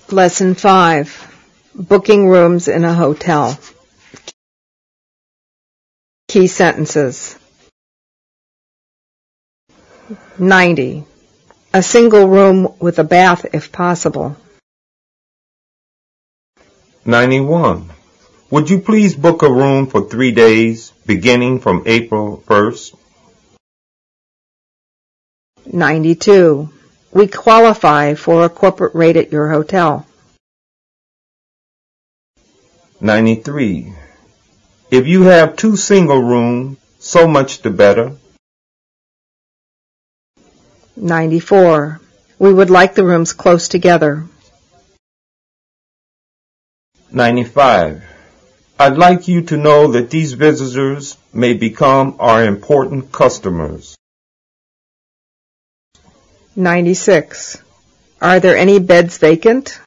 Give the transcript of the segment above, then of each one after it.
Lesson 5. Booking rooms in a hotel. Key sentences. 90. A single room with a bath if possible. 91. Would you please book a room for 3 days, beginning from April 1st? 92. We qualify for a corporate rate at your hotel. 93. If you have 2 single rooms, so much the better. 94. We would like the rooms close together. 95. I'd like you to know that these visitors may become our important customers. 96. Are there any beds vacant?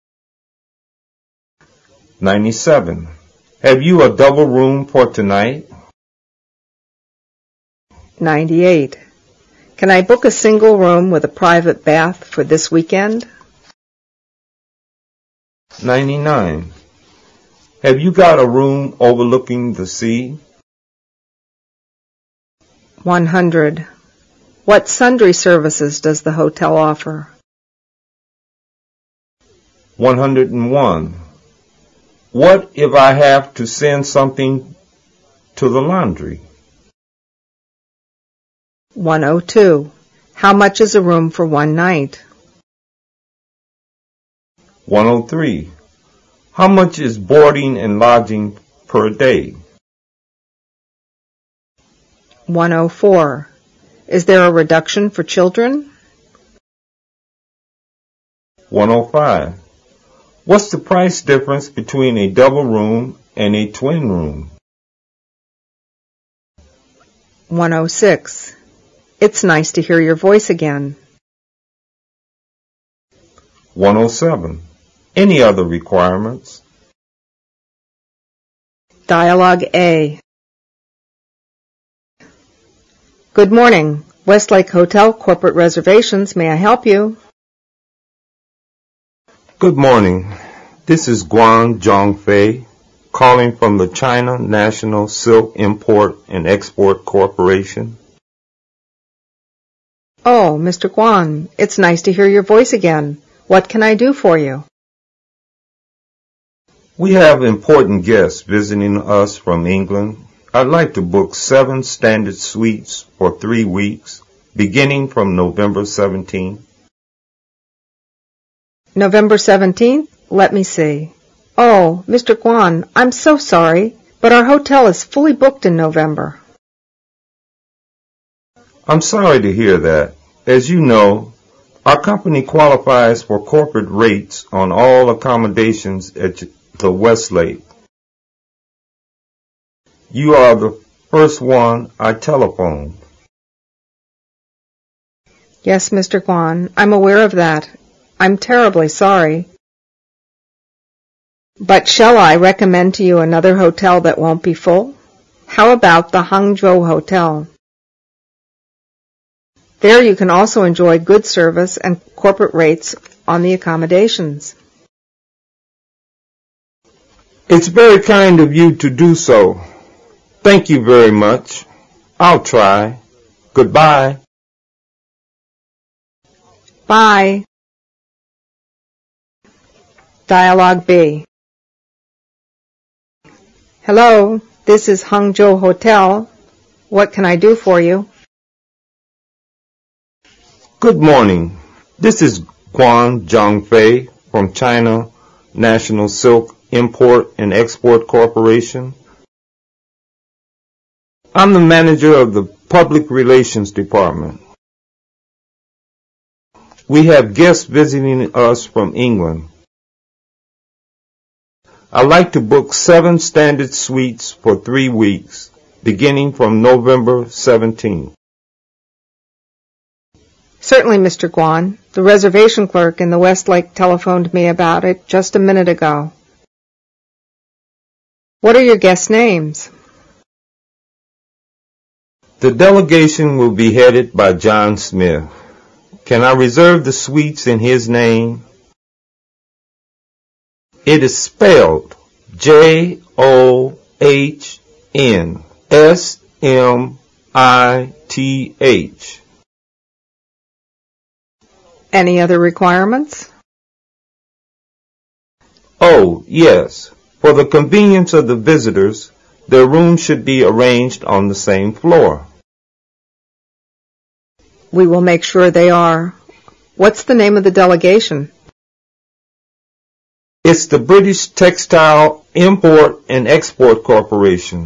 97. Have you a double room for tonight? 98. Can I book a single room with a private bath for this weekend? 99. Have you got a room overlooking the sea? 100. What sundry services does the hotel offer? 101. What if I have to send something to the laundry? 102. How much is a room for one night? 103. How much is boarding and lodging per day? 104. Is there a reduction for children? 105. What's the price difference between a double room and a twin room? 106. It's nice to hear your voice again. 107. Any other requirements? Dialogue A. Good morning. Westlake Hotel Corporate Reservations. May I help you? Good morning. This is Guan Zhongfei, calling from the China National Silk Import and Export Corporation. Oh, Mr. Guan, it's nice to hear your voice again. What can I do for you? We have important guests visiting us from England. I'd like to book 7 standard suites for 3 weeks, beginning from November 17th. November 17th? Let me see. Oh, Mr. Guan, I'm so sorry, but our hotel is fully booked in November. I'm sorry to hear that. As you know, our company qualifies for corporate rates on all accommodations at the Westlake. You are the first one I telephoned. Yes, Mr. Guan, I'm aware of that. I'm terribly sorry. But shall I recommend to you another hotel that won't be full? How about the Hangzhou Hotel? There you can also enjoy good service and corporate rates on the accommodations. It's very kind of you to do so. Thank you very much. I'll try. Goodbye. Bye. Dialogue B. Hello, this is Hangzhou Hotel. What can I do for you? Good morning. This is Guan Zhongfei from China National Silk Import and Export Corporation. I'm the manager of the Public Relations Department. We have guests visiting us from England. I'd like to book 7 standard suites for 3 weeks, beginning from November 17th. Certainly, Mr. Guan. The reservation clerk in the Westlake telephoned me about it just a minute ago. What are your guests' names? The delegation will be headed by John Smith. Can I reserve the suites in his name? It is spelled JOHNSMITH. Any other requirements? Oh, yes. For the convenience of the visitors, their rooms should be arranged on the same floor. We will make sure they are. What's the name of the delegation? It's the British Textile Import and Export Corporation,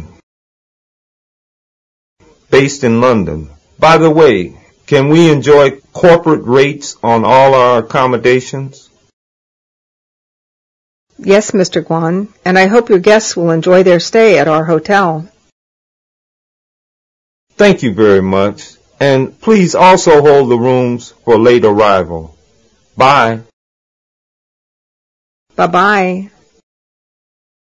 based in London. By the way, can we enjoy corporate rates on all our accommodations? Yes, Mr. Guan, and I hope your guests will enjoy their stay at our hotel. Thank you very much, and please also hold the rooms for late arrival. Bye. Bye-bye.